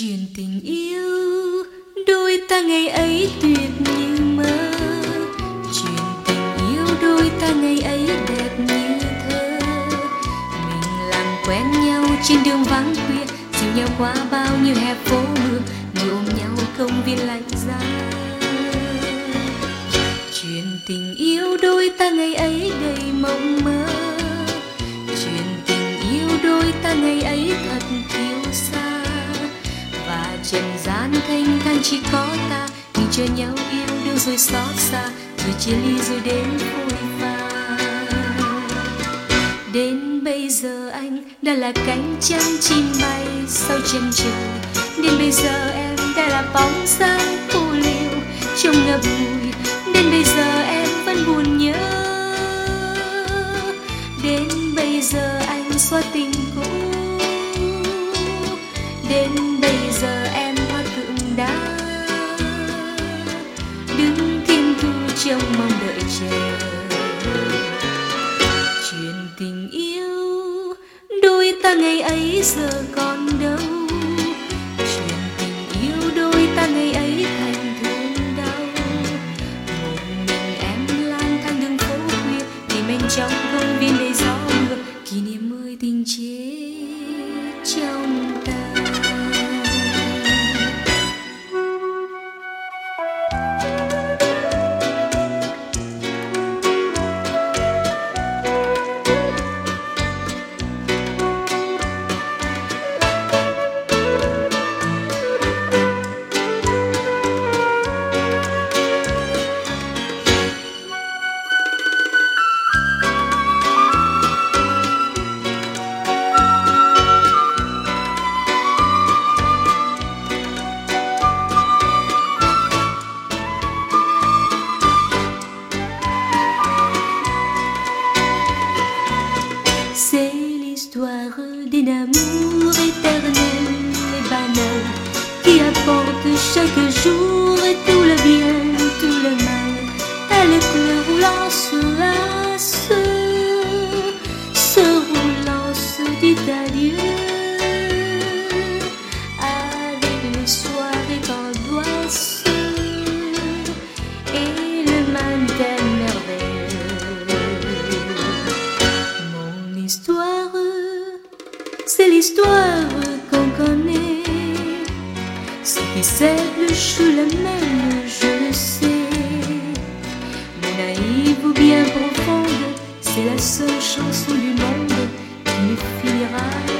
Chuyện tình yêu đôi ta ngày ấy tuyệt như mơ. Chuyện tình yêu đôi ta ngày ấy đẹp như thơ. Mình làm quen nhau trên đường vắng khuya, dìu nhau qua bao nhiêu hè phố mưa, ngồi ôm nhau công viên lạnh giá. Chuyện tình yêu đôi ta ngày ấy đầy mộng mơ. Chuyện tình yêu đôi ta ngày ấy thật thiếu xa. Và trần gian thanh thang chỉ có ta, mình chờ nhau yêu đương rồi xót xa, rồi chia ly rồi đến phôi pha. Đến bây giờ anh đã là cánh trắng chim bay sau chân trời. Đến bây giờ em đã là bóng dáng phù liêu trong ngập ngùi. Đến bây giờ em vẫn buồn nhớ. Đến bây giờ anh xóa tình cũ. Đến bây giờ em hoa tượng đá, đứng thiên thu trong mong đợi chờ. Chuyện tình yêu đôi ta ngày ấy giờ còn đâu. Chuyện tình yêu đôi ta ngày ấy thành thương đau. Một mình em lang thang đường phố khuya, tìm anh trong công viên đầy gió mưa, kỷ niệm mới tình chết trong ta. C'est l'histoire d'un amour éternel et banal qui apporte chaque jour tout le bien, tout le mal. Et le cœur roulant se lasse, ce roulant se dit adieu. Avec les soirées d'angoisse et le matin merveilleux. L'histoire, c'est l'histoire qu'on connaît. Ce qui s'éblouche le même, je le sais. Mais naïve ou bien profonde, c'est la seule chanson du monde qui ne finira